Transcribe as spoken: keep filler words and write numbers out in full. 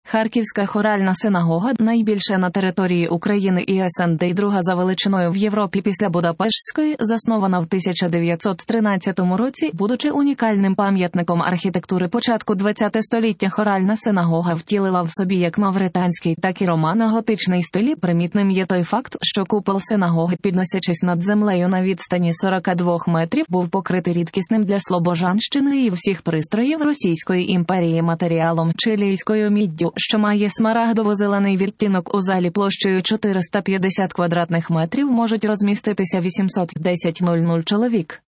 Харківська хоральна синагога, найбільша на території України і ес ен де й друга за величиною в Європі після Будапештської, заснована в тисяча дев'ятсот тринадцятому році, будучи унікальним пам'ятником архітектури початку ХХ століття, хоральна синагога втілила в собі як мавританський, так і романо-готичний стилі. Примітним є той факт, що купол синагоги, підносячись над землею на відстані сорока двох метрів, був покритий рідкісним для Слобожанщини і всіх пристроїв Російської імперії матеріалом чилійською міддю, що має смарагдово-зелений відтінок. У залі площею чотириста п'ятдесят квадратних метрів можуть розміститися вісімсот десять чоловік.